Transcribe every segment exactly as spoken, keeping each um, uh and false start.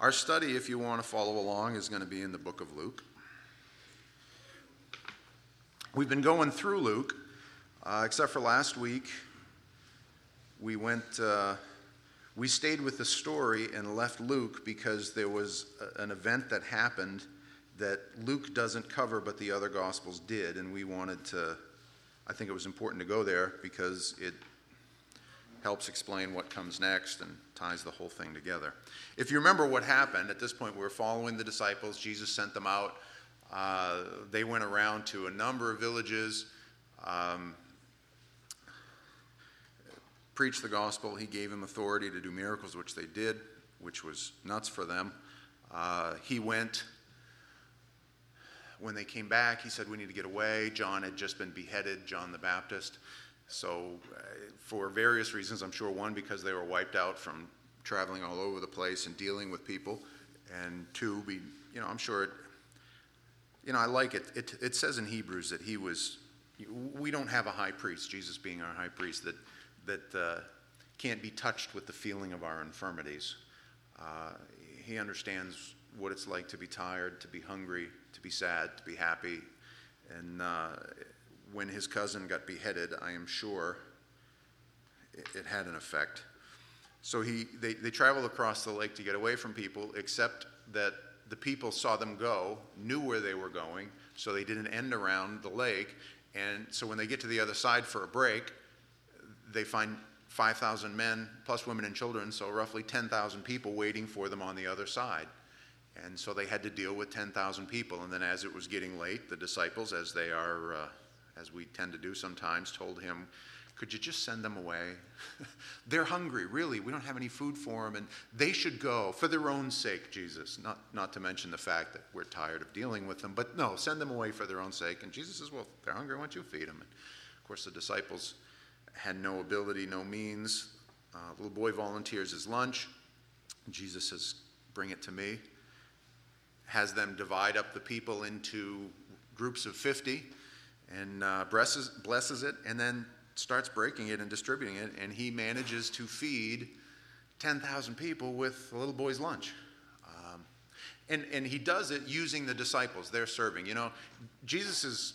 Our study, if you want to follow along, is going to be in the book of Luke. We've been going through Luke, uh, except for last week. We went, uh, we stayed with the story and left Luke because there was a, an event that happened that Luke doesn't cover, but the other Gospels did, and we wanted to, I think it was important to go there because it helps explain what comes next and ties the whole thing together. If you remember what happened, at this point we were following the disciples. Jesus sent them out. Uh, they went around to a number of villages, um, preached the gospel. He gave them authority to do miracles, which they did, which was nuts for them. Uh, he went. When they came back, he said, we need to get away. John had just been beheaded, John the Baptist. So uh, for various reasons, I'm sure one, because they were wiped out from traveling all over the place and dealing with people. And two, we, you know, I'm sure, it, you know, I like it. it. It says in Hebrews that he was, we don't have a high priest, Jesus being our high priest, that, that uh, can't be touched with the feeling of our infirmities. Uh, he understands what it's like to be tired, to be hungry, to be sad, to be happy. And uh, when his cousin got beheaded, I am sure it, it had an effect. So he, they, they traveled across the lake to get away from people, except that the people saw them go, knew where they were going, so they didn't end around the lake. And so when they get to the other side for a break, they find five thousand men, plus women and children, so roughly ten thousand people waiting for them on the other side. And so they had to deal with ten thousand people. And then as it was getting late, the disciples, as they are, uh, as we tend to do sometimes, told him, could you just send them away? They're hungry, really. We don't have any food for them. And they should go for their own sake, Jesus. Not, not to mention the fact that we're tired of dealing with them. But no, send them away for their own sake. And Jesus says, well, if they're hungry, why don't you feed them? And of course, the disciples had no ability, no means. Uh, the little boy volunteers his lunch. Jesus says, bring it to me. Has them divide up the people into groups of fifty and uh, blesses, blesses it and then starts breaking it and distributing it. And he manages to feed ten thousand people with a little boy's lunch. Um, and, and he does it using the disciples. They're serving. You know, Jesus is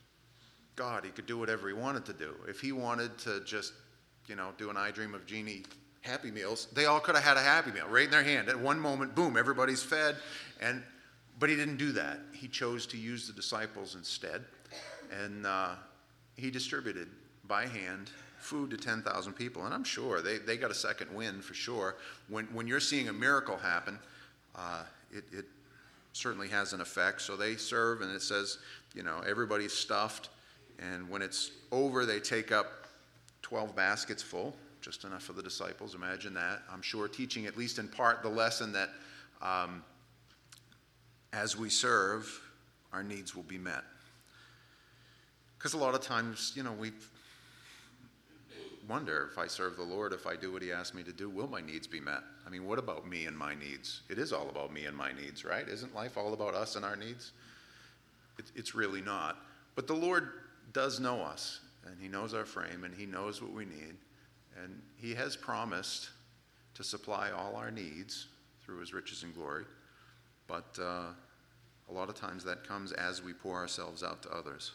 God. He could do whatever he wanted to do. If he wanted to just, you know, do an I Dream of Jeannie Happy Meals, they all could have had a Happy Meal right in their hand. At one moment, boom, everybody's fed. And But he didn't do that. He chose to use the disciples instead. And uh, he distributed by hand food to ten thousand people. And I'm sure they, they got a second wind for sure. When when you're seeing a miracle happen, uh, it, it certainly has an effect. So they serve, and it says, you know, everybody's stuffed. And when it's over, they take up twelve baskets full, just enough for the disciples. Imagine that. I'm sure teaching, at least in part, the lesson that um, as we serve, our needs will be met. Because a lot of times, you know, we wonder, if I serve the Lord, if I do what he asked me to do, will my needs be met? I mean, what about me and my needs? It is all about me and my needs, right? Isn't life all about us and our needs? It, it's really not. But the Lord does know us, and he knows our frame, and he knows what we need. And he has promised to supply all our needs through his riches and glory. But uh, a lot of times that comes as we pour ourselves out to others.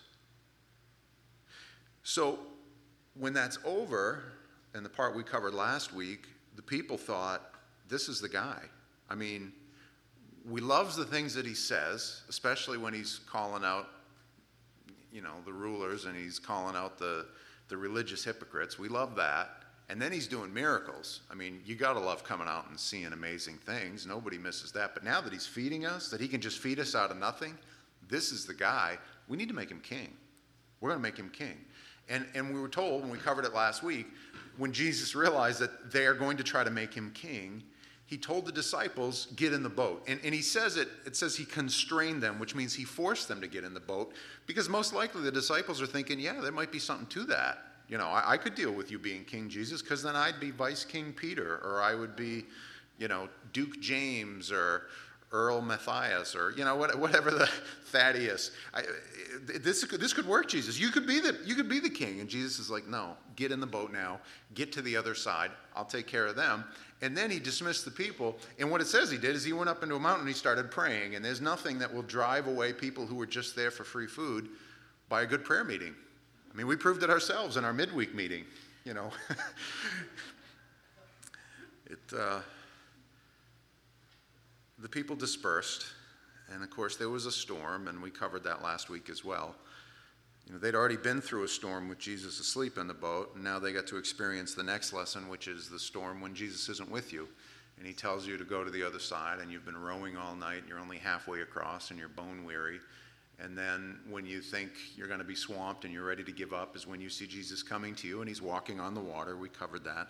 So when that's over, and the part we covered last week, the people thought, this is the guy. I mean, we love the things that he says, especially when he's calling out, you know, the rulers, and he's calling out the, the religious hypocrites. We love that. And then he's doing miracles. I mean, you got to love coming out and seeing amazing things. Nobody misses that. But now that he's feeding us, that he can just feed us out of nothing, this is the guy. We need to make him king. We're going to make him king. And, and we were told, when we covered it last week, when Jesus realized that they are going to try to make him king, he told the disciples, get in the boat. And, and he says it, it says he constrained them, which means he forced them to get in the boat, because most likely the disciples are thinking, yeah, there might be something to that. You know, I, I could deal with you being King Jesus, because then I'd be Vice King Peter, or I would be, you know, Duke James, or Earl Matthias, or, you know, what, whatever the Thaddeus. I, this, this could work, Jesus. You could be the, you could be the king. And Jesus is like, no, get in the boat now. Get to the other side. I'll take care of them. And then he dismissed the people. And what it says he did is he went up into a mountain and he started praying. And there's nothing that will drive away people who were just there for free food by a good prayer meeting. I mean, we proved it ourselves in our midweek meeting, you know. it... Uh, The people dispersed, and of course there was a storm, and we covered that last week as well. You know, they'd already been through a storm with Jesus asleep in the boat, and now they got to experience the next lesson, which is the storm when Jesus isn't with you. And he tells you to go to the other side, and you've been rowing all night, and you're only halfway across, and you're bone weary. And then when you think you're going to be swamped and you're ready to give up is when you see Jesus coming to you, and he's walking on the water. We covered that.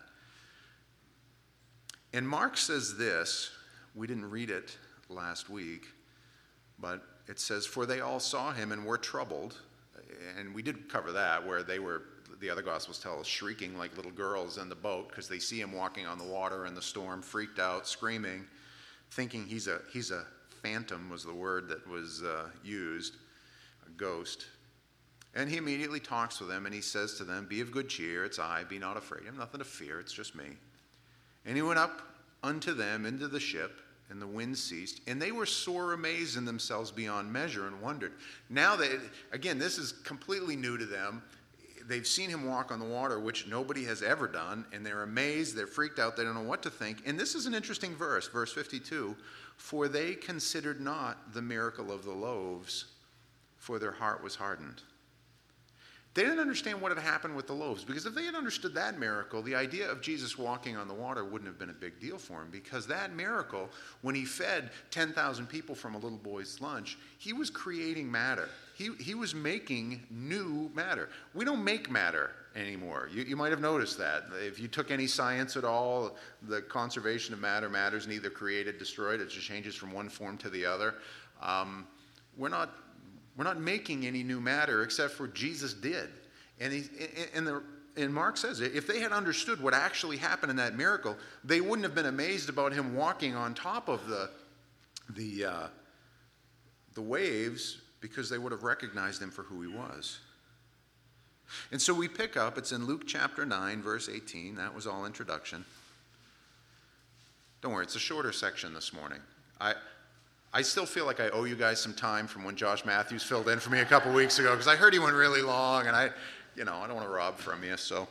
And Mark says this. We didn't read it last week, but it says, for they all saw him and were troubled. And we did cover that, where they were, the other Gospels tell us, shrieking like little girls in the boat because they see him walking on the water in the storm, freaked out, screaming, thinking he's a, he's a phantom was the word that was uh, used, a ghost. And he immediately talks with them and he says to them, be of good cheer, it's I, be not afraid. I have nothing to fear, it's just me. And he went up unto them into the ship, and the wind ceased, and they were sore amazed in themselves beyond measure and wondered. Now, they, again, this is completely new to them. They've seen him walk on the water, which nobody has ever done, and they're amazed, they're freaked out, they don't know what to think. And this is an interesting verse, verse fifty-two. For they considered not the miracle of the loaves, for their heart was hardened. They didn't understand what had happened with the loaves, because if they had understood that miracle, the idea of Jesus walking on the water wouldn't have been a big deal for him, because that miracle, when he fed ten thousand people from a little boy's lunch, he was creating matter. He, he was making new matter. We don't make matter anymore. You, you might have noticed that. If you took any science at all, the conservation of matter, matter's neither created, destroyed. It just changes from one form to the other. Um, we're not... We're not making any new matter except for Jesus did. And, he, and, the, and Mark says, if they had understood what actually happened in that miracle, they wouldn't have been amazed about him walking on top of the, the, uh, the waves, because they would have recognized him for who he was. And so we pick up, it's in Luke chapter nine, verse eighteen. That was all introduction. Don't worry, it's a shorter section this morning. I... I still feel like I owe you guys some time from when Josh Matthews filled in for me a couple weeks ago, because I heard he went really long, and I, you know, I don't want to rob from you, so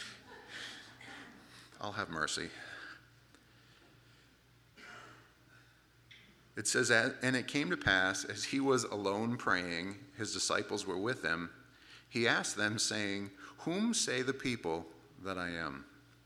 I'll have mercy. It says, and it came to pass, as he was alone praying, his disciples were with him, he asked them, saying, whom say the people that I am?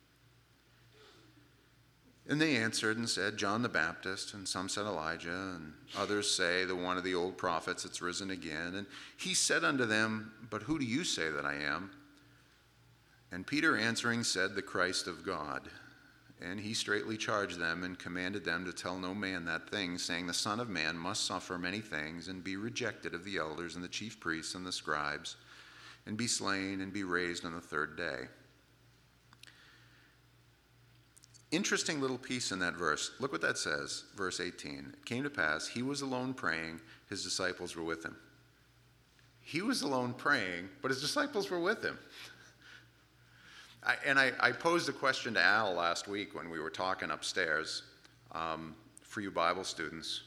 And they answered and said, John the Baptist, and some said Elijah, and others say the one of the old prophets that's risen again. And he said unto them, but who do you say that I am? And Peter answering said, the Christ of God. And he straitly charged them and commanded them to tell no man that thing, saying, the Son of Man must suffer many things, and be rejected of the elders and the chief priests and the scribes, and be slain and be raised on the third day. Interesting little piece in that verse. Look what that says, verse eighteen. It came to pass, he was alone praying, his disciples were with him. He was alone praying, but his disciples were with him. I, and I, I posed a question to Al last week when we were talking upstairs um, for you Bible students.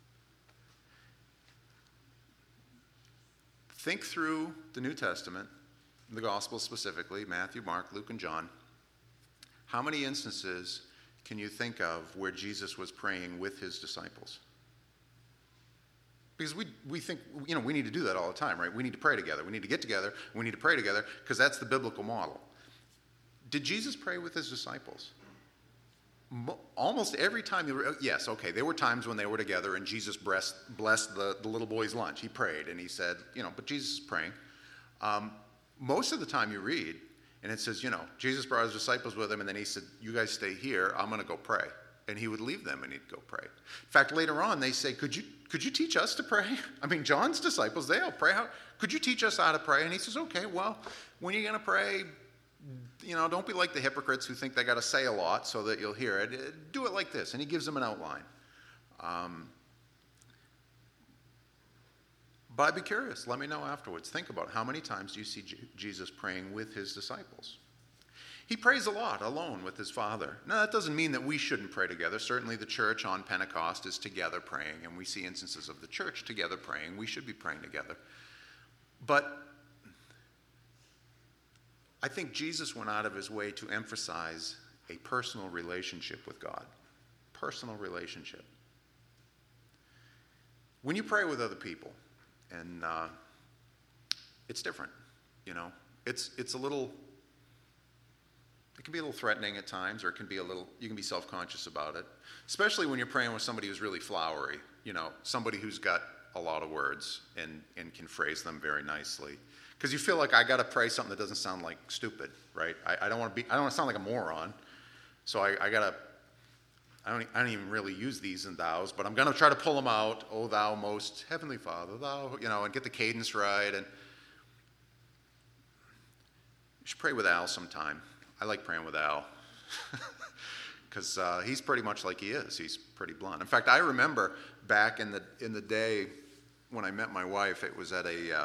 Think through the New Testament, the Gospels specifically, Matthew, Mark, Luke, and John. How many instances can you think of where Jesus was praying with his disciples? Because we, we think, you know, we need to do that all the time, right? We need to pray together. We need to get together. We need to pray together because that's the biblical model. Did Jesus pray with his disciples? Mo- almost every time, you were, yes, okay, there were times when they were together and Jesus blessed, blessed the, the little boy's lunch. He prayed and he said, you know, but Jesus is praying. Um, most of the time you read, and it says, you know, Jesus brought his disciples with him, and then he said, you guys stay here, I'm going to go pray. And he would leave them, and he'd go pray. In fact, later on, they say, could you could you teach us to pray? I mean, John's disciples, they all pray. How, could you teach us how to pray? And he says, okay, well, when you're going to pray, you know, don't be like the hypocrites who think they got to say a lot so that you'll hear it. Do it like this. And he gives them an outline. Um, But I'd be curious. Let me know afterwards. Think about how many times do you see J- Jesus praying with his disciples? He prays a lot alone with his Father. Now, that doesn't mean that we shouldn't pray together. Certainly the church on Pentecost is together praying, and we see instances of the church together praying. We should be praying together. But I think Jesus went out of his way to emphasize a personal relationship with God. Personal relationship. When you pray with other people, and uh, it's different, you know. It's it's a little, it can be a little threatening at times, or it can be a little, you can be self-conscious about it. Especially when you're praying with somebody who's really flowery, you know, somebody who's got a lot of words and, and can phrase them very nicely. Because you feel like I got to pray something that doesn't sound like stupid, right? I, I don't want to be, I don't want to sound like a moron. So I, I got to, I don't, I don't even really use these and thous, but I'm going to try to pull them out. Oh, thou most heavenly Father, thou, you know, and get the cadence right. And you should pray with Al sometime. I like praying with Al because uh, he's pretty much like he is. He's pretty blunt. In fact, I remember back in the in the day when I met my wife, it was at a, uh,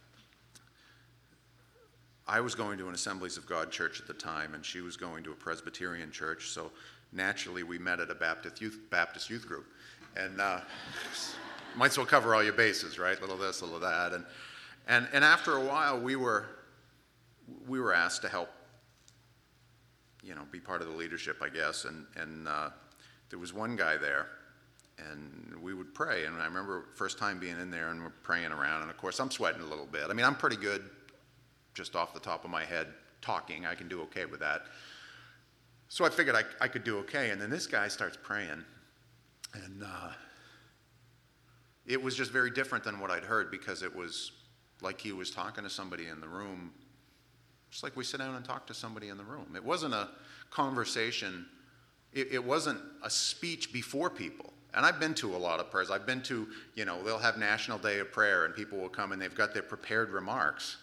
I was going to an Assemblies of God church at the time, and she was going to a Presbyterian church, so naturally we met at a Baptist youth, Baptist youth group. And uh, might as well cover all your bases, right? Little this, little that. And, and, and after a while, we were, we were asked to help, you know, be part of the leadership, I guess. And, and uh, there was one guy there, and we would pray. And I remember first time being in there, and we're praying around. And, of course, I'm sweating a little bit. I mean, I'm pretty good just off the top of my head talking. I can do okay with that. So I figured I, I could do okay. And then this guy starts praying. And uh, it was just very different than what I'd heard, because it was like he was talking to somebody in the room, just like we sit down and talk to somebody in the room. It wasn't a conversation. It, it wasn't a speech before people. And I've been to a lot of prayers. I've been to, you know, they'll have National Day of Prayer, and people will come and they've got their prepared remarks.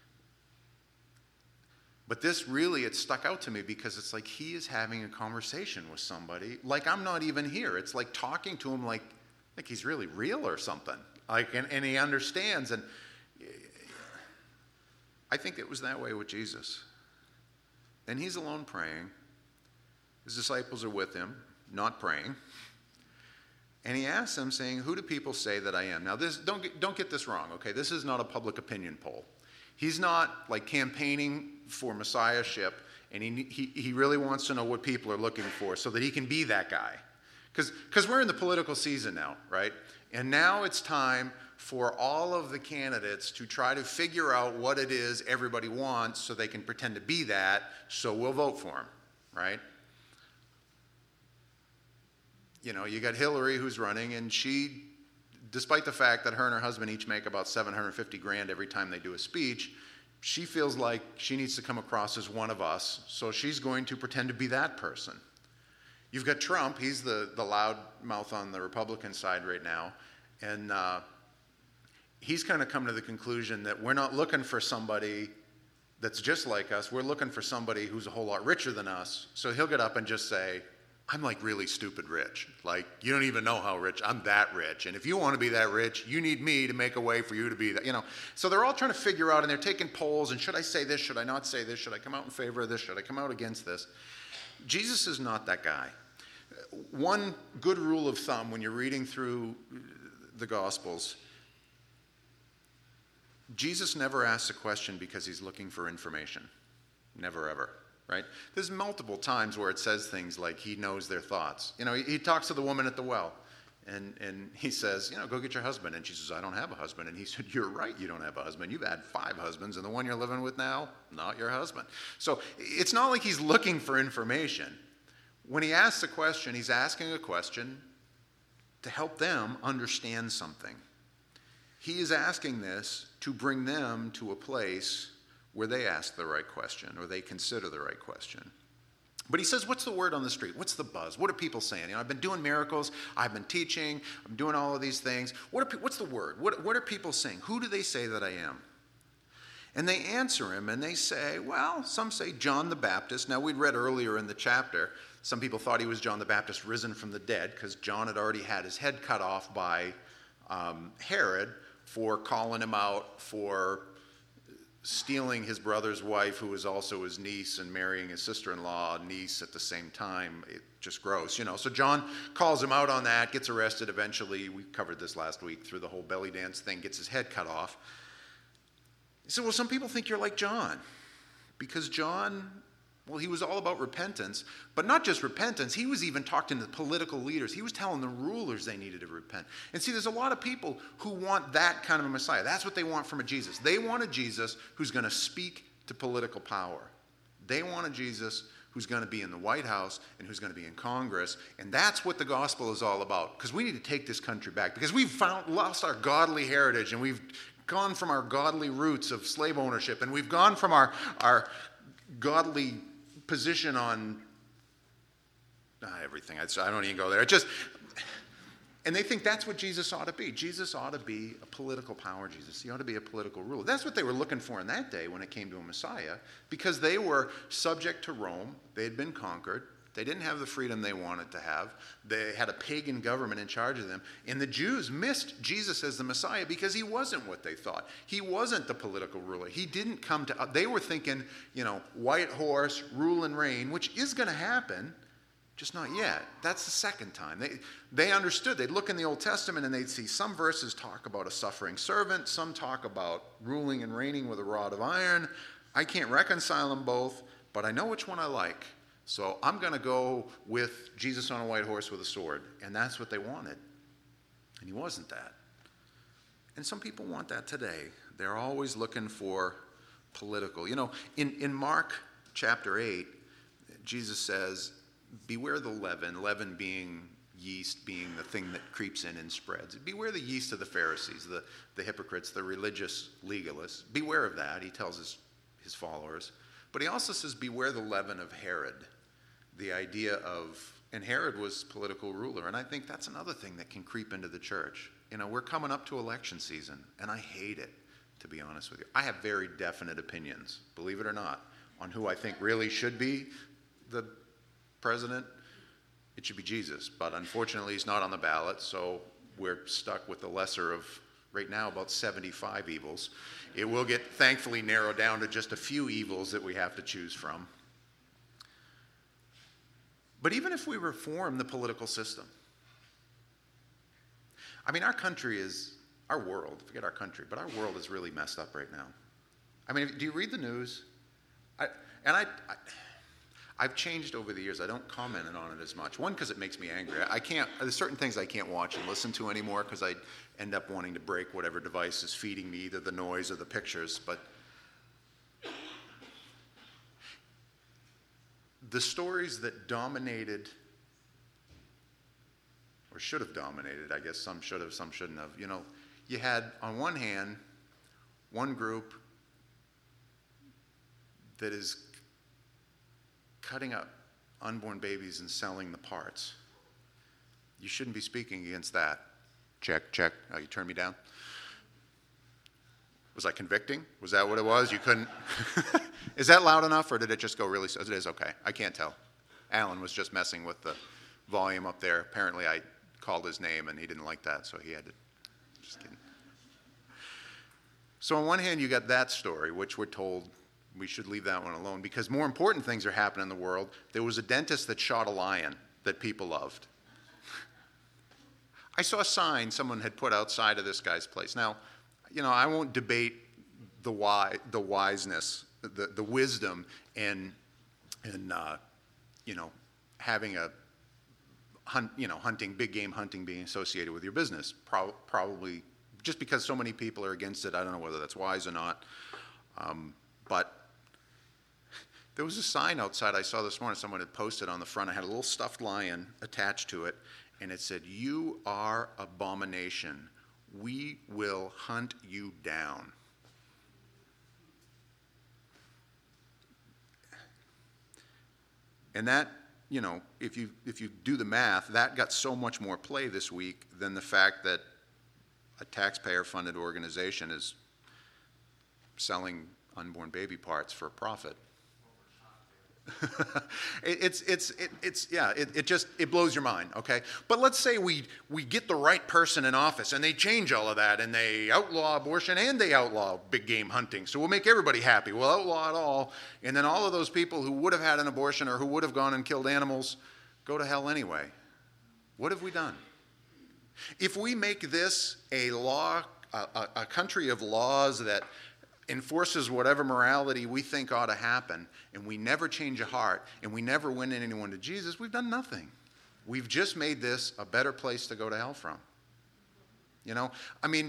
But this really, it stuck out to me because it's like he is having a conversation with somebody like I'm not even here. It's like talking to him like, like he's really real or something. Like, and, and he understands. And I think it was that way with Jesus. And he's alone praying. His disciples are with him, not praying. And he asks them, saying, "Who do people say that I am?" Now, this don't get, don't get this wrong, okay? This is not a public opinion poll. He's not like campaigning for messiahship, and he, he, he really wants to know what people are looking for so that he can be that guy. Because we're in the political season now, right? And now it's time for all of the candidates to try to figure out what it is everybody wants so they can pretend to be that, so we'll vote for him, right? You know, you got Hillary who's running, and she, despite the fact that her and her husband each make about seven hundred fifty grand every time they do a speech, she feels like she needs to come across as one of us, so she's going to pretend to be that person. You've got Trump, he's the, the loud mouth on the Republican side right now, and uh, he's kind of come to the conclusion that we're not looking for somebody that's just like us, we're looking for somebody who's a whole lot richer than us, so he'll get up and just say, "I'm like really stupid rich. Like, you don't even know how rich. I'm that rich. And if you want to be that rich, you need me to make a way for you to be that." You know, so they're all trying to figure out, and they're taking polls, and should I say this? Should I not say this? Should I come out in favor of this? Should I come out against this? Jesus is not that guy. One good rule of thumb when you're reading through the Gospels, Jesus never asks a question because he's looking for information. Never, ever. Right? There's multiple times where it says things like he knows their thoughts. You know, he, he talks to the woman at the well, and, and he says, you know, "Go get your husband." And she says, "I don't have a husband." And he said, "You're right, you don't have a husband. You've had five husbands, and the one you're living with now, not your husband." So it's not like he's looking for information. When he asks a question, he's asking a question to help them understand something. He is asking this to bring them to a place where they ask the right question or they consider the right question. But he says, what's the word on the street? What's the buzz? What are people saying? You know, I've been doing miracles. I've been teaching. I'm doing all of these things. What are, what's the word? What, what are people saying? Who do they say that I am? And they answer him, and they say, well, some say John the Baptist. Now, we'd read earlier in the chapter, some people thought he was John the Baptist risen from the dead because John had already had his head cut off by um, Herod for calling him out for stealing his brother's wife, who was also his niece, and marrying his sister-in-law niece at the same time. It just gross, you know. So John calls him out on that, gets arrested eventually. We covered this last week through the whole belly dance thing, gets his head cut off. He said, well, some people think you're like John, because John, well, he was all about repentance, but not just repentance. He was even talking to political leaders. He was telling the rulers they needed to repent. And see, there's a lot of people who want that kind of a Messiah. That's what they want from a Jesus. They want a Jesus who's going to speak to political power. They want a Jesus who's going to be in the White House and who's going to be in Congress. And that's what the gospel is all about, because we need to take this country back, because we've found, lost our godly heritage, and we've gone from our godly roots of slave ownership, and we've gone from our, our godly position on uh, everything. I, I don't even go there. It just, and they think that's what Jesus ought to be. Jesus ought to be a political power Jesus. He ought to be a political ruler. That's what they were looking for in that day when it came to a Messiah, because they were subject to Rome. They had been conquered. They didn't have the freedom they wanted to have. They had a pagan government in charge of them. And the Jews missed Jesus as the Messiah because he wasn't what they thought. He wasn't the political ruler. He didn't come to, they were thinking, you know, white horse, rule and reign, which is going to happen, just not yet. That's the second time. They, they understood. They'd look in the Old Testament and they'd see some verses talk about a suffering servant, some talk about ruling and reigning with a rod of iron. I can't reconcile them both, but I know which one I like. So I'm going to go with Jesus on a white horse with a sword. And that's what they wanted. And he wasn't that. And some people want that today. They're always looking for political. You know, in, in Mark chapter eight, Jesus says, beware the leaven, leaven being yeast, being the thing that creeps in and spreads. Beware the yeast of the Pharisees, the, the hypocrites, the religious legalists. Beware of that, he tells his, his followers. But he also says, beware the leaven of Herod. The idea of, and Herod was political ruler, and I think that's another thing that can creep into the church. You know, we're coming up to election season, and I hate it, to be honest with you. I have very definite opinions, believe it or not, on who I think really should be the president. It should be Jesus, but unfortunately he's not on the ballot, so we're stuck with the lesser of, right now, about seventy-five evils. It will get, thankfully, narrowed down to just a few evils that we have to choose from. But even if we reform the political system, I mean, our country is, our world, forget our country, but our world is really messed up right now. I mean, do you read the news? I, and I, I, I've changed over the years. I don't comment on it as much. One, because it makes me angry. I can't, there's certain things I can't watch and listen to anymore because I end up wanting to break whatever device is feeding me either the noise or the pictures. But the stories that dominated, or should have dominated, I guess some should have, some shouldn't have. You know, you had, on one hand, one group that is cutting up unborn babies and selling the parts. You shouldn't be speaking against that. Check, check. Oh, you turned me down? Was I convicting? Was that what it was? You couldn't? Is that loud enough, or did it just go really slow? It is, okay. I can't tell. Alan was just messing with the volume up there. Apparently I called his name, and he didn't like that, so he had to, just kidding. So on one hand, you got that story, which we're told we should leave that one alone, because more important things are happening in the world. There was a dentist that shot a lion that people loved. I saw a sign someone had put outside of this guy's place. Now, you know, I won't debate the why, the wiseness, the, the wisdom in, in uh, you know, having a, hunt, you know, hunting, big game hunting being associated with your business. Pro- probably, just because so many people are against it, I don't know whether that's wise or not. Um, but there was a sign outside I saw this morning. Someone had posted on the front. I had a little stuffed lion attached to it, and it said, "You are abomination. We will hunt you down." And that, you know, if you if you do the math, that got so much more play this week than the fact that a taxpayer-funded organization is selling unborn baby parts for a profit. it, it's, it's, it, it's, yeah, it, it just, it blows your mind, okay? But let's say we, we get the right person in office and they change all of that and they outlaw abortion and they outlaw big game hunting. So we'll make everybody happy. We'll outlaw it all. And then all of those people who would have had an abortion or who would have gone and killed animals go to hell anyway. What have we done? If we make this a law, a, a, a country of laws that enforces whatever morality we think ought to happen, and we never change a heart, and we never win anyone to Jesus, we've done nothing. We've just made this a better place to go to hell from. You know, I mean,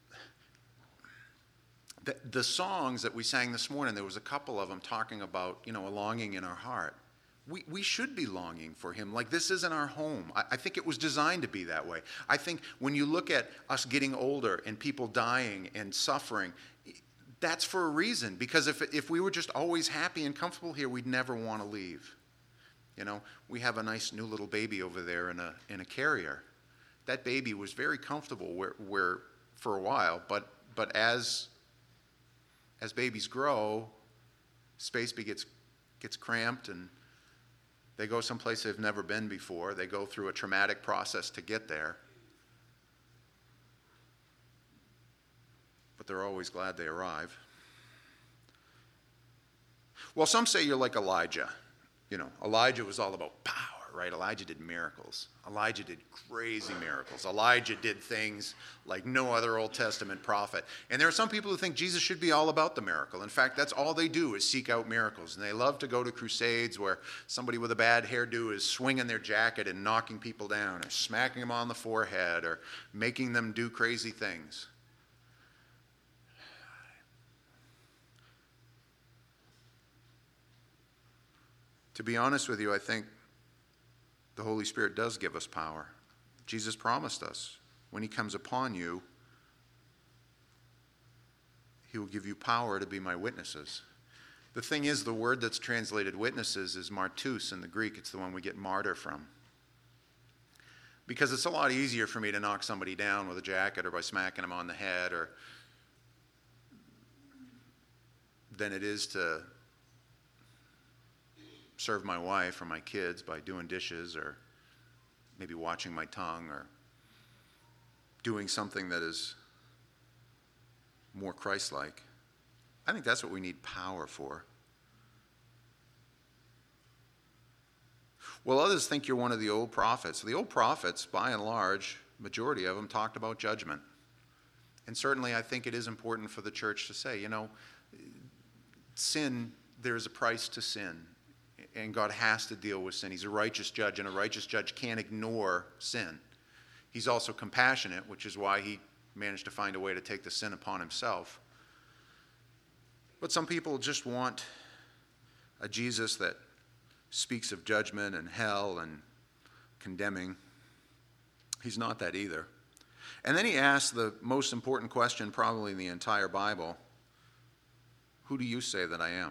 the, the songs that we sang this morning, there was a couple of them talking about, you know, a longing in our heart. We, we should be longing for him. Like, this isn't our home. I, I think it was designed to be that way. I think when you look at us getting older and people dying and suffering, that's for a reason, because if if we were just always happy and comfortable here, we'd never want to leave. You know, we have a nice new little baby over there in a in a carrier. That baby was very comfortable where where for a while, but but as as babies grow, space gets gets cramped and they go someplace they've never been before. They go through a traumatic process to get there. But they're always glad they arrive. Well, some say you're like Elijah. You know, Elijah was all about power, right? Elijah did miracles. Elijah did crazy miracles. Elijah did things like no other Old Testament prophet. And there are some people who think Jesus should be all about the miracle. In fact, that's all they do is seek out miracles. And they love to go to crusades where somebody with a bad hairdo is swinging their jacket and knocking people down or smacking them on the forehead or making them do crazy things. To be honest with you, I think the Holy Spirit does give us power. Jesus promised us, when he comes upon you, he will give you power to be my witnesses. The thing is, the word that's translated witnesses is martus in the Greek. It's the one we get martyr from. Because it's a lot easier for me to knock somebody down with a jacket or by smacking them on the head or than it is to serve my wife or my kids by doing dishes or maybe watching my tongue or doing something that is more Christ-like. I think that's what we need power for. Well, others think you're one of the old prophets. The old prophets, by and large, majority of them talked about judgment. And certainly I think it is important for the church to say, you know, sin, there's a price to sin. And God has to deal with sin. He's a righteous judge, and a righteous judge can't ignore sin. He's also compassionate, which is why he managed to find a way to take the sin upon himself. But some people just want a Jesus that speaks of judgment and hell and condemning. He's not that either. And then he asks the most important question probably in the entire Bible: who do you say that I am?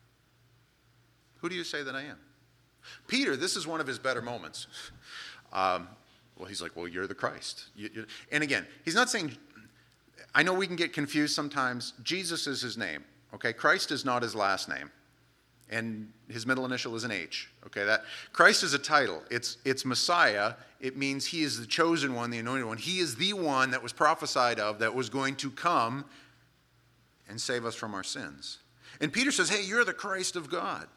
Who do you say that I am? Peter, this is one of his better moments. Um, well, he's like, well, you're the Christ. You, you, and again, he's not saying, I know we can get confused sometimes. Jesus is his name, okay? Christ is not his last name. And his middle initial is an H, okay? That Christ is a title. It's, it's Messiah. It means he is the chosen one, the anointed one. He is the one that was prophesied of that was going to come and save us from our sins. And Peter says, hey, you're the Christ of God.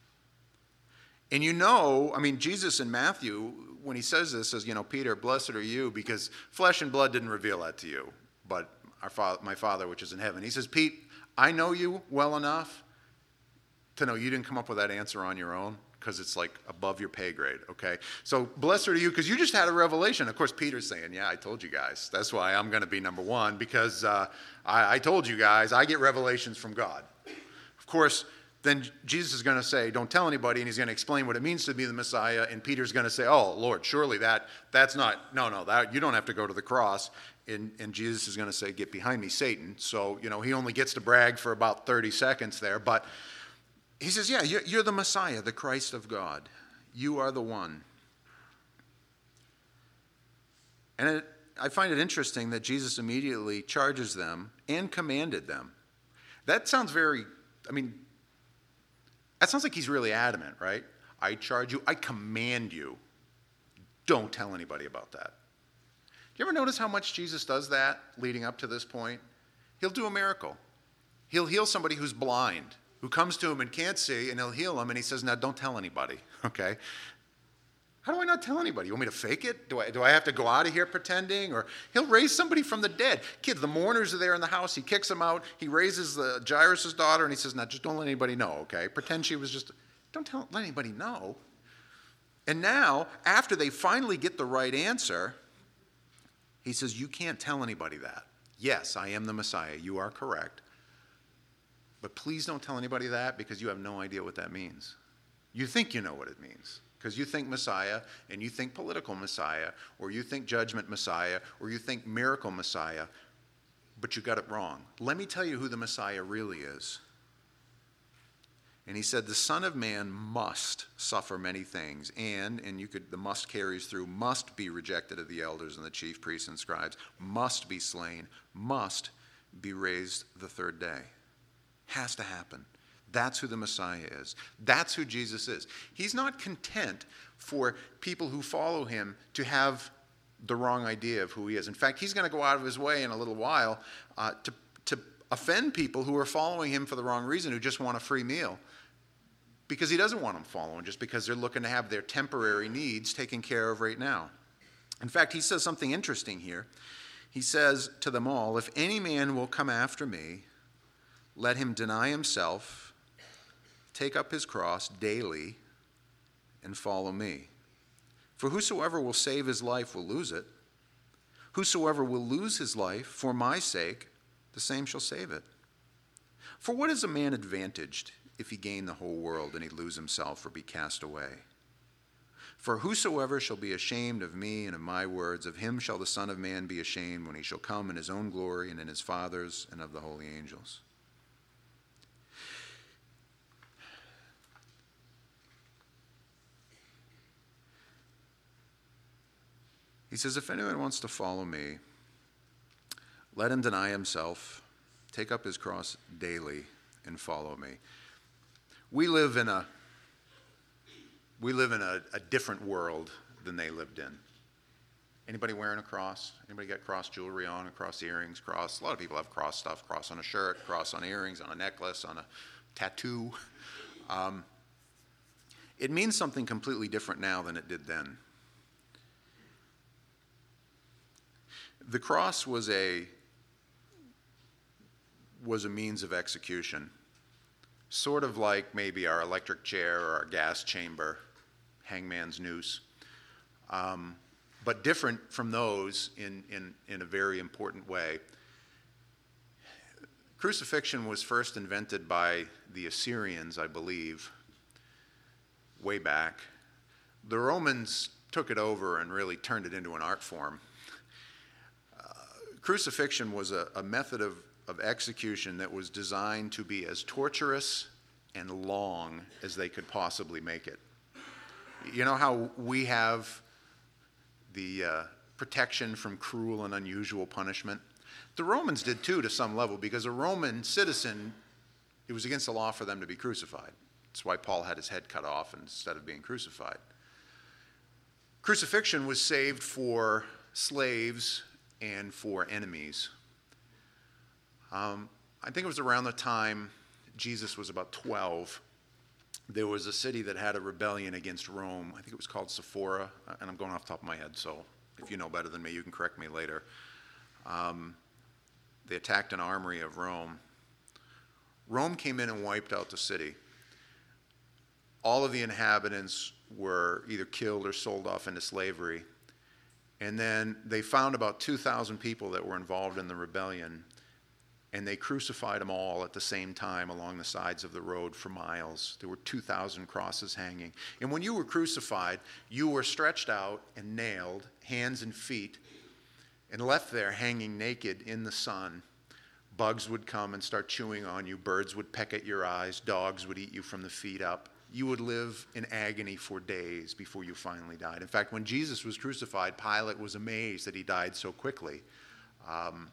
And you know, I mean, Jesus in Matthew, when he says this, says, you know, Peter, blessed are you, because flesh and blood didn't reveal that to you, but our Father, my Father which is in heaven. He says, Pete, I know you well enough to know you didn't come up with that answer on your own, because it's like above your pay grade, okay? So blessed are you, because you just had a revelation. Of course, Peter's saying, yeah, I told you guys. That's why I'm going to be number one, because uh, I, I told you guys, I get revelations from God. Of course, then Jesus is going to say, don't tell anybody, and he's going to explain what it means to be the Messiah, and Peter's going to say, oh, Lord, surely that, that's not, no, no, that, you don't have to go to the cross, and, and Jesus is going to say, get behind me, Satan. So, you know, he only gets to brag for about thirty seconds there, but he says, yeah, you're, you're the Messiah, the Christ of God. You are the one. And it, I find it interesting that Jesus immediately charges them and commanded them. That sounds very, I mean, That sounds like he's really adamant, right? I charge you, I command you, don't tell anybody about that. Do you ever notice how much Jesus does that leading up to this point? He'll do a miracle. He'll heal somebody who's blind, who comes to him and can't see, and he'll heal him, and he says, now don't tell anybody, okay? How do I not tell anybody? You want me to fake it? Do I, do I have to go out of here pretending? Or he'll raise somebody from the dead. Kids, the mourners are there in the house. He kicks them out. He raises the Jairus' daughter, and he says, now just don't let anybody know, okay? Pretend she was just, don't tell, let anybody know. And now, after they finally get the right answer, he says, you can't tell anybody that. Yes, I am the Messiah. You are correct. But please don't tell anybody that because you have no idea what that means. You think you know what it means. Because you think Messiah, and you think political Messiah, or you think judgment Messiah, or you think miracle Messiah, but you got it wrong. Let me tell you who the Messiah really is. And he said, the Son of Man must suffer many things, and, and you could, the must carries through, must be rejected of the elders and the chief priests and scribes, must be slain, must be raised the third day. Has to happen. That's who the Messiah is. That's who Jesus is. He's not content for people who follow him to have the wrong idea of who he is. In fact, he's going to go out of his way in a little while uh, to, to offend people who are following him for the wrong reason, who just want a free meal. Because he doesn't want them following, just because they're looking to have their temporary needs taken care of right now. In fact, he says something interesting here. He says to them all, if any man will come after me, let him deny himself, take up his cross daily, and follow me. For whosoever will save his life will lose it. Whosoever will lose his life for my sake, the same shall save it. For what is a man advantaged if he gain the whole world and he lose himself or be cast away? For whosoever shall be ashamed of me and of my words, of him shall the Son of Man be ashamed when he shall come in his own glory and in his Father's and of the holy angels. He says, if anyone wants to follow me, let him deny himself, take up his cross daily, and follow me. We live in a we live in a, a different world than they lived in. Anybody wearing a cross? Anybody got cross jewelry on, a cross earrings, cross? A lot of people have cross stuff, cross on a shirt, cross on earrings, on a necklace, on a tattoo. Um, it means something completely different now than it did then. The cross was a was a means of execution, sort of like maybe our electric chair or our gas chamber, hangman's noose, um, but different from those in, in, in a very important way. Crucifixion was first invented by the Assyrians, I believe, way back. The Romans took it over and really turned it into an art form. Crucifixion was a, a method of, of execution that was designed to be as torturous and long as they could possibly make it. You know how we have the uh, protection from cruel and unusual punishment? The Romans did too, to some level, because a Roman citizen, it was against the law for them to be crucified. That's why Paul had his head cut off instead of being crucified. Crucifixion was saved for slaves and for enemies. Um, I think it was around the time Jesus was about twelve. There was a city that had a rebellion against Rome. I think it was called Sephora, and I'm going off the top of my head, so if you know better than me, you can correct me later. Um, they attacked an armory of Rome. Rome came in and wiped out the city. All of the inhabitants were either killed or sold off into slavery. And then they found about two thousand people that were involved in the rebellion, and they crucified them all at the same time along the sides of the road for miles. There were two thousand crosses hanging. And when you were crucified, you were stretched out and nailed, hands and feet, and left there hanging naked in the sun. Bugs would come and start chewing on you. Birds would peck at your eyes. Dogs would eat you from the feet up. You would live in agony for days before you finally died. In fact, when Jesus was crucified, Pilate was amazed that he died so quickly. Um,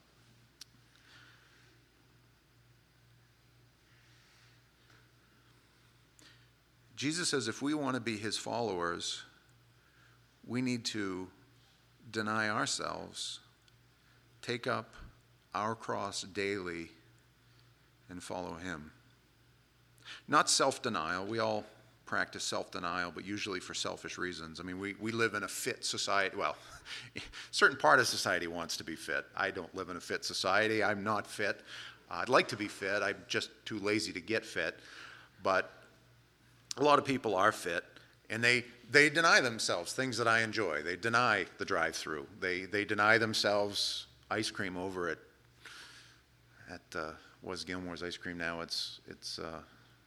Jesus says if we want to be his followers, we need to deny ourselves, take up our cross daily, and follow him. Not self-denial. We all practice self-denial, but usually for selfish reasons. I mean, we, we live in a fit society. Well, a certain part of society wants to be fit. I don't live in a fit society. I'm not fit. Uh, I'd like to be fit. I'm just too lazy to get fit. But a lot of people are fit, and they they deny themselves things that I enjoy. They deny the drive-through. They they deny themselves ice cream over at at uh, was Gilmore's Ice Cream now. It's it's. Uh,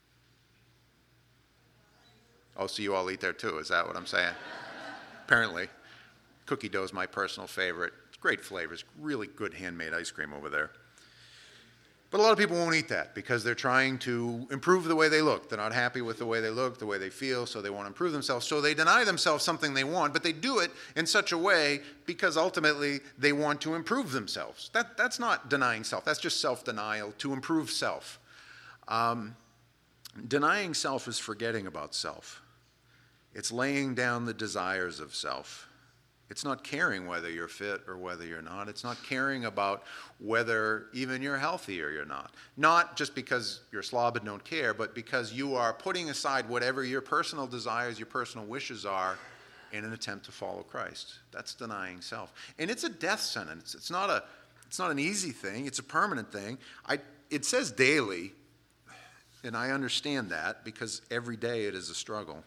oh, so you all eat there too? Is that what I'm saying? Apparently, cookie dough is my personal favorite. It's great flavors, really good handmade ice cream over there. But a lot of people won't eat that because they're trying to improve the way they look. They're not happy with the way they look, the way they feel, so they want to improve themselves. So they deny themselves something they want, but they do it in such a way because ultimately they want to improve themselves. That, that's not denying self. That's just self-denial to improve self. Um, denying self is forgetting about self. It's laying down the desires of self. It's not caring whether you're fit or whether you're not. It's not caring about whether even you're healthy or you're not. Not just because you're a slob and don't care, but because you are putting aside whatever your personal desires, your personal wishes are in an attempt to follow Christ. That's denying self. And it's a death sentence. It's not a, it's not an easy thing. It's a permanent thing. I, it says daily, and I understand that because every day it is a struggle.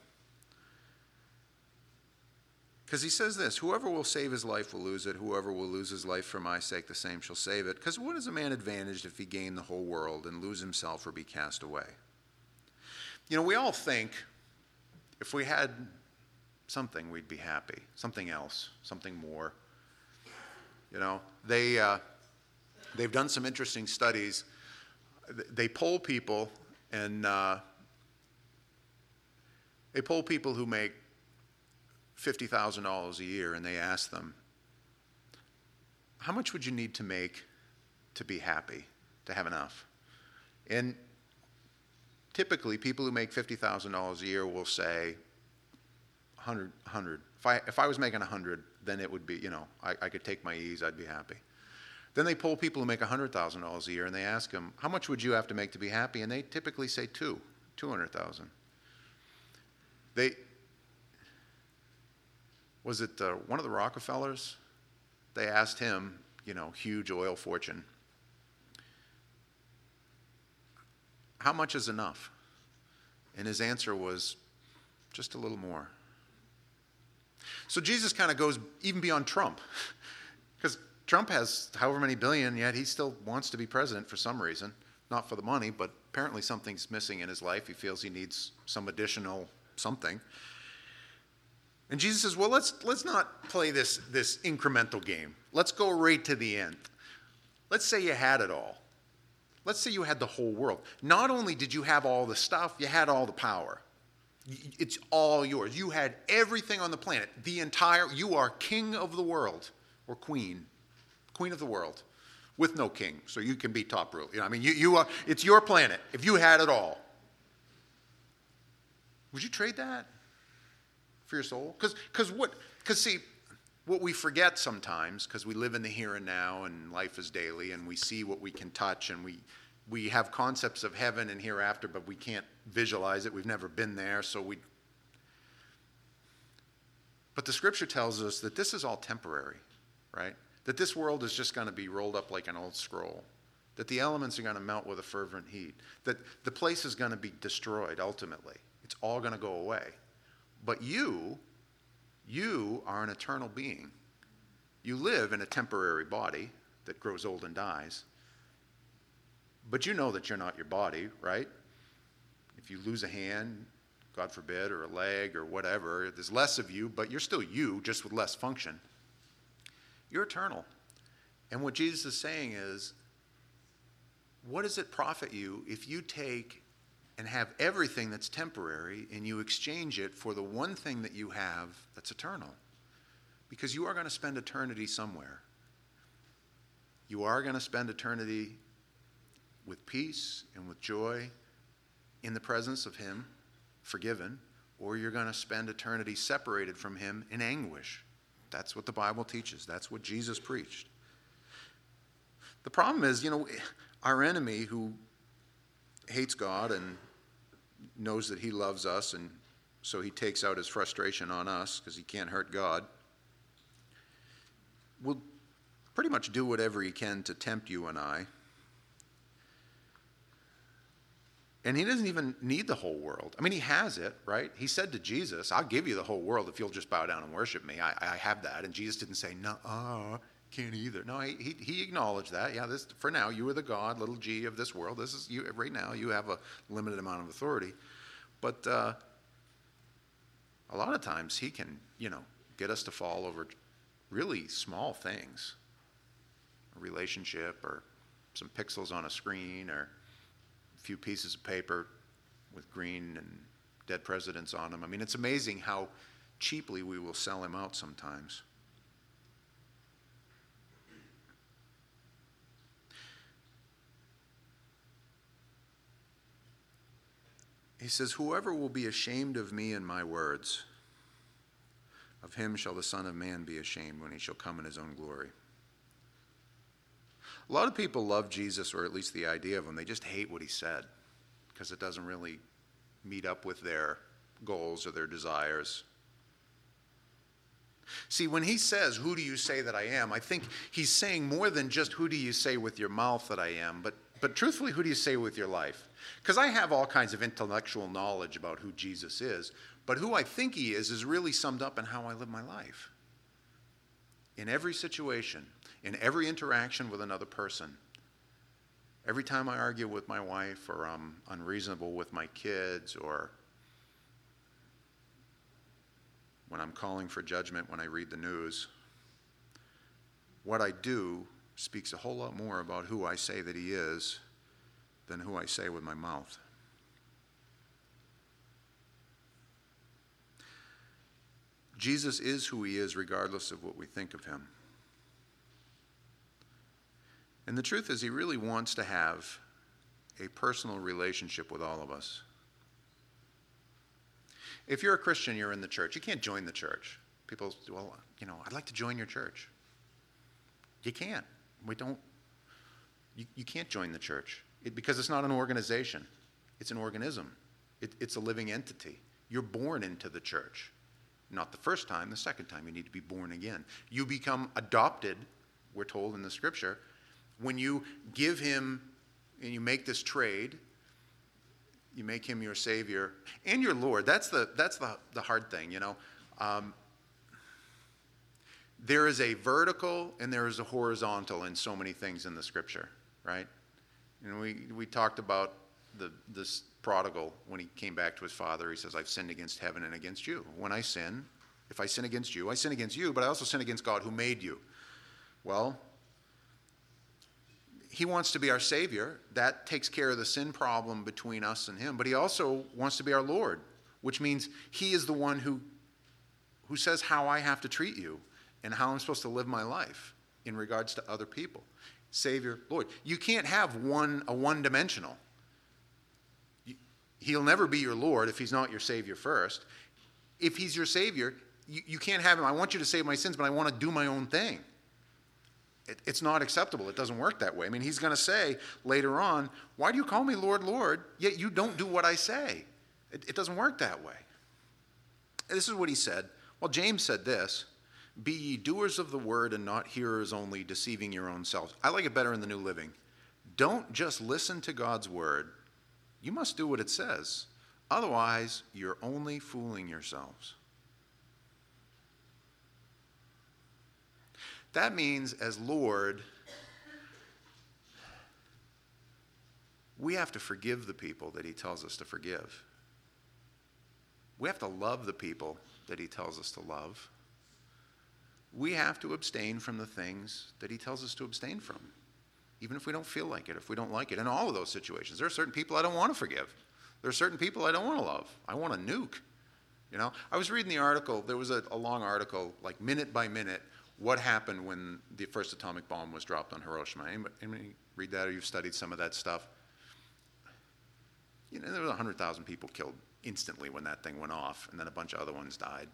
Because he says this, whoever will save his life will lose it. Whoever will lose his life for my sake, the same shall save it. Because what is a man advantaged if he gain the whole world and lose himself or be cast away? You know, we all think if we had something, we'd be happy. Something else, something more. You know, they, uh, they've done some interesting studies. They poll people, and uh, they poll people who make fifty thousand dollars a year, and they ask them, how much would you need to make to be happy, to have enough? And typically, people who make fifty thousand dollars a year will say, one hundred, one hundred. If I, if I was making one hundred, then it would be, you know, I, I could take my ease, I'd be happy. Then they poll people who make one hundred thousand dollars a year, and they ask them, how much would you have to make to be happy? And they typically say two, two hundred thousand. They... Was it uh, one of the Rockefellers? They asked him, you know, huge oil fortune, how much is enough? And his answer was just a little more. So Jesus kind of goes even beyond Trump, because Trump has however many billion, yet he still wants to be president for some reason. Not for the money, but apparently something's missing in his life. He feels he needs some additional something. And Jesus says, well, let's let's not play this, this incremental game. Let's go right to the end. Let's say you had it all. Let's say you had the whole world. Not only did you have all the stuff, you had all the power. It's all yours. You had everything on the planet. The entire, you are king of the world, or queen, queen of the world, with no king, so you can be top ruler. You know, I mean, you, you are, it's your planet. If you had it all, would you trade that for your soul? Because because what? Because see, what we forget sometimes, because we live in the here and now, and life is daily, and we see what we can touch, and we we have concepts of heaven and hereafter, but we can't visualize it. We've never been there, so we. But the Scripture tells us that this is all temporary, right? That this world is just going to be rolled up like an old scroll. That the elements are going to melt with a fervent heat. That the place is going to be destroyed ultimately. It's all going to go away. But you, you are an eternal being. You live in a temporary body that grows old and dies. But you know that you're not your body, right? If you lose a hand, God forbid, or a leg or whatever, there's less of you, but you're still you, just with less function. You're eternal. And what Jesus is saying is, what does it profit you if you take and have everything that's temporary, and you exchange it for the one thing that you have that's eternal? Because you are going to spend eternity somewhere. You are going to spend eternity with peace and with joy in the presence of Him. forgiven, or you're going to spend eternity separated from him in anguish. That's what the Bible teaches. That's what Jesus preached. The problem is, you know, our enemy who hates God and knows that he loves us, and so he takes out his frustration on us because he can't hurt God, will pretty much do whatever he can to tempt you and I. And he doesn't even need the whole world. I mean, he has it, right? He said to Jesus, I'll give you the whole world if you'll just bow down and worship me. I, I have that. And Jesus didn't say, no, uh, can't either. No, he, he, he acknowledged that. Yeah, this for now, you are the God, little g, of this world. This is you right now. You have a limited amount of authority. But uh, a lot of times he can, you know, get us to fall over really small things. A relationship or some pixels on a screen or few pieces of paper with green and dead presidents on them. I mean, it's amazing how cheaply we will sell him out sometimes. He says, whoever will be ashamed of me and my words, of him shall the Son of Man be ashamed when he shall come in his own glory. A lot of people love Jesus, or at least the idea of him. They just hate what he said because it doesn't really meet up with their goals or their desires. See, when he says, who do you say that I am, I think he's saying more than just who do you say with your mouth that I am, but, but truthfully, who do you say with your life? Because I have all kinds of intellectual knowledge about who Jesus is, but who I think he is is really summed up in how I live my life. In every situation, in every interaction with another person, every time I argue with my wife, or I'm unreasonable with my kids, or when I'm calling for judgment when I read the news, what I do speaks a whole lot more about who I say that he is than who I say with my mouth. Jesus is who he is regardless of what we think of him. And the truth is, he really wants to have a personal relationship with all of us. If you're a Christian, you're in the church. You can't join the church. People say, well, you know, I'd like to join your church. You can't. We don't. You, you can't join the church it, because it's not an organization. It's an organism. It, it's a living entity. You're born into the church. Not the first time, the second time you need to be born again. You become adopted, we're told in the scripture, when you give him and you make this trade, you make him your Savior and your Lord. That's the that's the, the hard thing, you know. Um, there is a vertical and there is a horizontal in so many things in the scripture, right? You know, we, we talked about the this prodigal when he came back to his father. He says, I've sinned against heaven and against you. When I sin, if I sin against you, I sin against you, but I also sin against God who made you. Well, he wants to be our Savior. That takes care of the sin problem between us and him. But he also wants to be our Lord, which means he is the one who, who says how I have to treat you and how I'm supposed to live my life in regards to other people. Savior, Lord. You can't have one a one-dimensional. He'll never be your Lord if he's not your Savior first. If he's your Savior, you, you can't have him, I want you to save my sins, but I want to do my own thing. It, it's not acceptable. It doesn't work that way. I mean, he's going to say later on, why do you call me Lord, Lord, yet you don't do what I say? It, it doesn't work that way. This is what he said. Well, James said this, be ye doers of the word and not hearers only, deceiving your own selves. I like it better in the New Living. Don't just listen to God's word. You must do what it says. Otherwise, you're only fooling yourselves. That means, as Lord, we have to forgive the people that he tells us to forgive. We have to love the people that he tells us to love. We have to abstain from the things that he tells us to abstain from, even if we don't feel like it, if we don't like it. In all of those situations, there are certain people I don't want to forgive. There are certain people I don't want to love. I want to nuke. You know, I was reading the article. There was a, a long article, like minute by minute, what happened when the first atomic bomb was dropped on Hiroshima. Anybody, anybody read that, or you've studied some of that stuff? You know, there were one hundred thousand people killed instantly when that thing went off, and then a bunch of other ones died.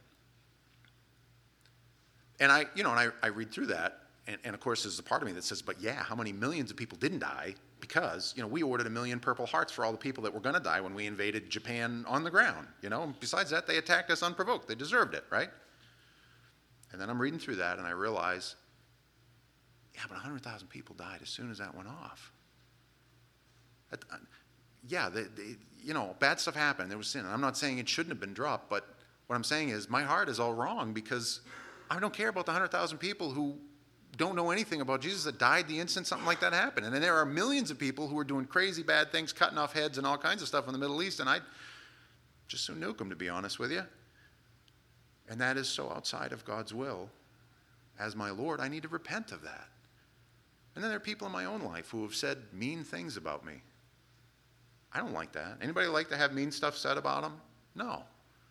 And I, you know, and I, I read through that, and, and of course there's a part of me that says, but yeah, how many millions of people didn't die? Because, you know, we ordered a million Purple Hearts for all the people that were going to die when we invaded Japan on the ground, you know. And besides that, they attacked us unprovoked. They deserved it, right? And then I'm reading through that, and I realize, yeah, but one hundred thousand people died as soon as that went off. That, uh, yeah, they, they, you know, bad stuff happened. There was sin. And I'm not saying it shouldn't have been dropped, but what I'm saying is my heart is all wrong because I don't care about the one hundred thousand people who don't know anything about Jesus that died the instant something like that happened. And then there are millions of people who are doing crazy bad things, cutting off heads and all kinds of stuff in the Middle East, and I'd just so nuke them, to be honest with you. And that is so outside of God's will. As my Lord, I need to repent of that. And then there are people in my own life who have said mean things about me. I don't like that. Anybody like to have mean stuff said about them? No.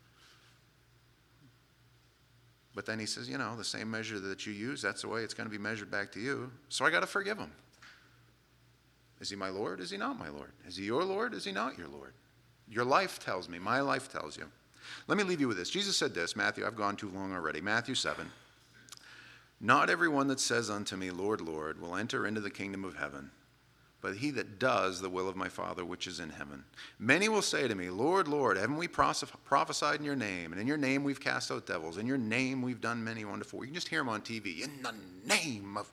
But then he says, you know, the same measure that you use, that's the way it's going to be measured back to you. So I got to forgive him. Is he my Lord? Is he not my Lord? Is he your Lord? Is he not your Lord? Your life tells me. My life tells you. Let me leave you with this. Jesus said this, Matthew, I've gone too long already. Matthew seven. Not everyone that says unto me, Lord, Lord, will enter into the kingdom of heaven, but he that does the will of my Father which is in heaven. Many will say to me, Lord, Lord, haven't we prophesied in your name? And in your name we've cast out devils. In your name we've done many wonderful works. You can just hear them on T V. In the name of...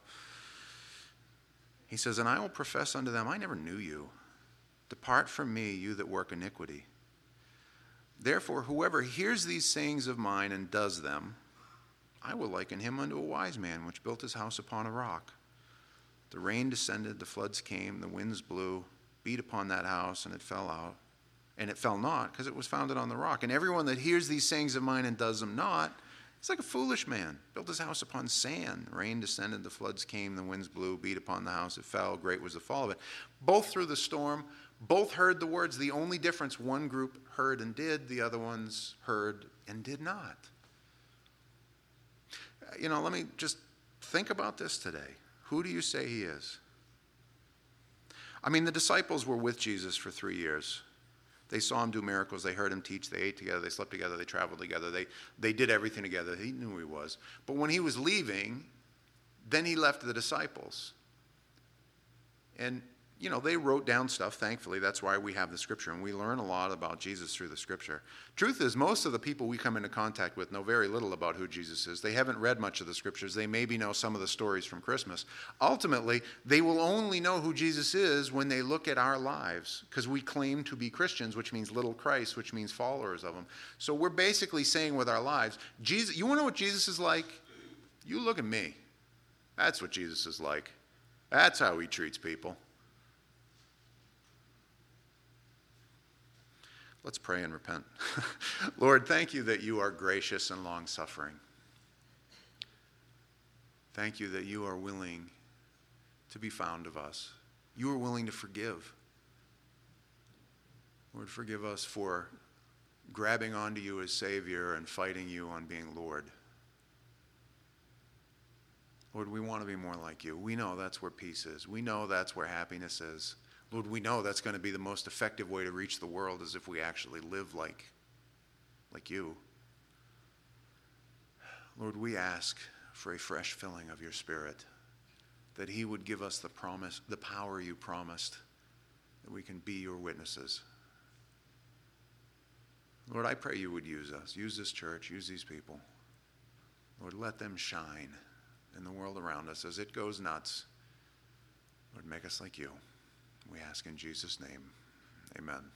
He says, and I will profess unto them, I never knew you. Depart from me, you that work iniquity. Therefore, whoever hears these sayings of mine and does them, I will liken him unto a wise man which built his house upon a rock. The rain descended, the floods came, the winds blew, beat upon that house, and it fell out. And it fell not, because it was founded on the rock. And everyone that hears these sayings of mine and does them not, he's like a foolish man. Built his house upon sand. Rain descended, the floods came, the winds blew, beat upon the house, it fell. Great was the fall of it. Both through the storm, both heard the words. The only difference, one group heard and did, the other ones heard and did not. You know, let me just think about this today. Who do you say he is? I mean, the disciples were with Jesus for three years. They saw him do miracles. They heard him teach. They ate together. They slept together. They traveled together. They, they did everything together. He knew who he was. But when he was leaving, then he left the disciples. And, you know, they wrote down stuff, thankfully. That's why we have the scripture. And we learn a lot about Jesus through the scripture. Truth is, most of the people we come into contact with know very little about who Jesus is. They haven't read much of the scriptures. They maybe know some of the stories from Christmas. Ultimately, they will only know who Jesus is when they look at our lives, because we claim to be Christians, which means little Christ, which means followers of him. So we're basically saying with our lives, Jesus, you want to know what Jesus is like? You look at me. That's what Jesus is like. That's how he treats people. Let's pray and repent. Lord, thank you that you are gracious and long-suffering. Thank you that you are willing to be found of us. You are willing to forgive. Lord, forgive us for grabbing onto you as Savior and fighting you on being Lord. Lord, we want to be more like you. We know that's where peace is. We know that's where happiness is. Lord, we know that's going to be the most effective way to reach the world is if we actually live like, like you. Lord, we ask for a fresh filling of your Spirit, that he would give us the promise, the power you promised, that we can be your witnesses. Lord, I pray you would use us, use this church, use these people. Lord, let them shine in the world around us as it goes nuts. Lord, make us like you. We ask in Jesus' name, amen.